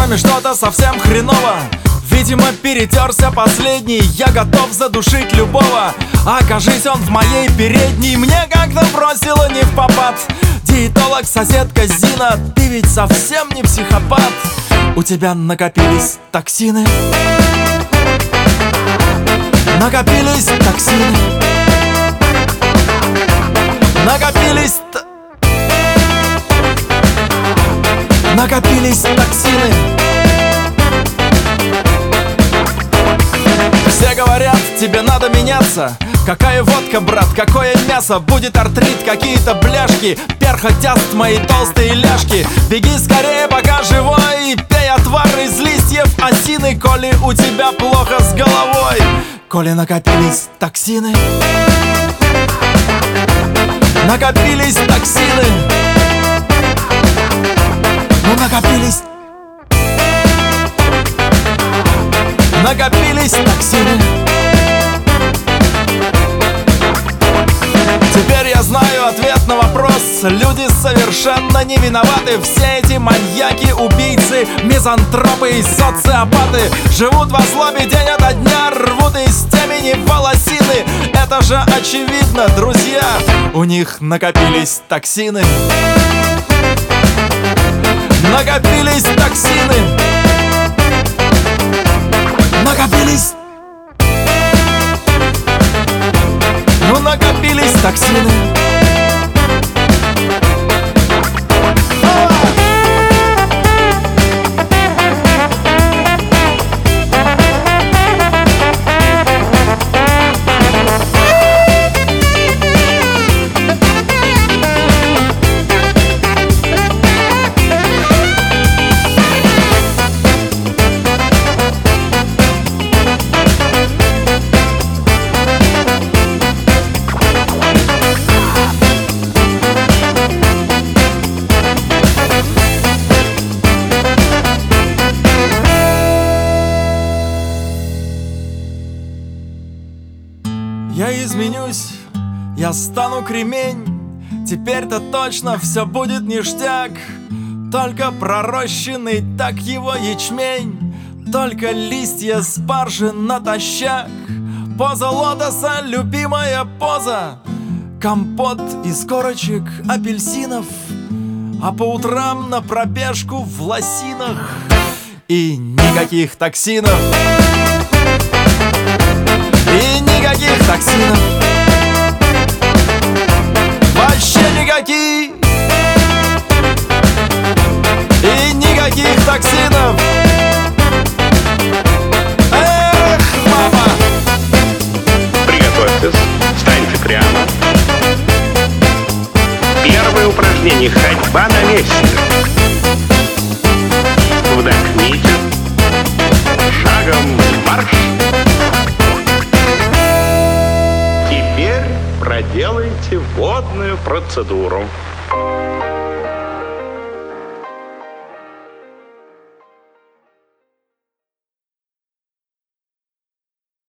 вами что-то совсем хреново. Видимо, перетерся последний. Я готов задушить любого. Окажись он в моей передней. Мне как-то бросило не в попад. Диетолог, соседка Зина, ты ведь совсем не психопат. У тебя накопились токсины. Накопились токсины. Накопились накопились токсины. Все говорят, тебе надо меняться. Какая водка, брат, какое мясо. Будет артрит, какие-то бляшки. Перхоть даст мои толстые ляжки. Беги скорее, пока живой. Пей отвар из листьев осины, коли у тебя плохо с головой. Коли накопились токсины. Накопились токсины. Ну накопились. Накопились токсины. Теперь я знаю ответ на вопрос. Люди совершенно не виноваты. Все эти маньяки, убийцы, мизантропы и социопаты живут во злобе день ото дня, рвут из темени волосины. Это же очевидно, друзья. У них накопились токсины. Накопились токсины. Накопились. Ну накопились токсины. Я изменюсь, я стану кремень. Теперь-то точно все будет ништяк. Только пророщенный так его ячмень. Только листья спаржи натощак. Поза лотоса, любимая поза. Компот из корочек апельсинов. А по утрам на пробежку в лосинах. И никаких токсинов. И никаких токсинов. Вообще никаких. И никаких токсинов. Эх, мама. Приготовьтесь, встаньте прямо. Первое упражнение — ходьба на месте. Вдохните. Шагом марш. Теперь проделайте водную процедуру.